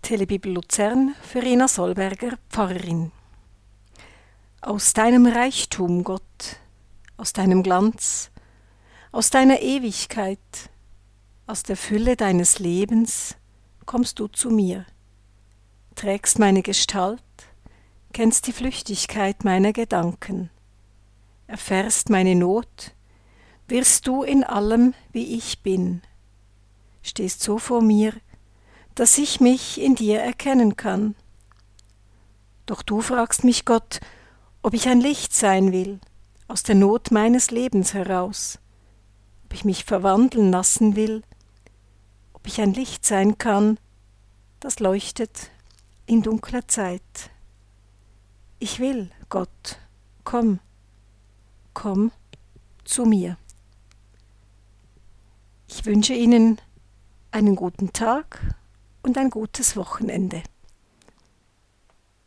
Telebibel Luzern für Rina Solberger, Pfarrerin. Aus deinem Reichtum, Gott, aus deinem Glanz, aus deiner Ewigkeit, aus der Fülle deines Lebens kommst du zu mir, trägst meine Gestalt, kennst die Flüchtigkeit meiner Gedanken, erfährst meine Not, wirst du in allem, wie ich bin, stehst so vor mir, dass ich mich in dir erkennen kann. Doch du fragst mich, Gott, ob ich ein Licht sein will, aus der Not meines Lebens heraus, ob ich mich verwandeln lassen will, ob ich ein Licht sein kann, das leuchtet in dunkler Zeit. Ich will, Gott, komm zu mir. Ich wünsche Ihnen einen guten Tag und ein gutes Wochenende.